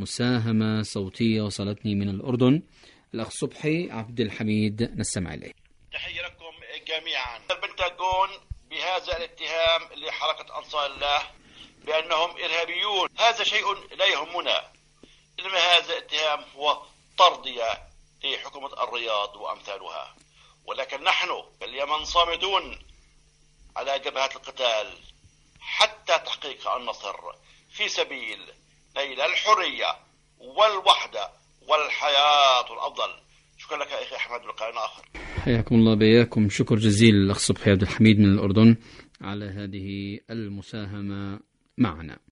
مساهمة صوتية وصلتني من الأردن. الأخ صبحي عبد الحميد نستمع إليه. تحية لكم جميعا. البنتاغون بهذا الاتهام لحركة أنصار الله بأنهم إرهابيون، هذا شيء لا يهمنا، إنما هذا الاتهام هو طردية لحكومة الرياض وأمثالها، ولكن نحن باليمن صامدون على جبهة القتال حتى تحقيق النصر في سبيل نيل الحرية والوحدة والحياة الأفضل. شكرا لك أخي أحمد، ولقاء آخر. حياكم الله بياكم. شكر جزيل الأخ صبحي عبد الحميد من الأردن على هذه المساهمة معنا.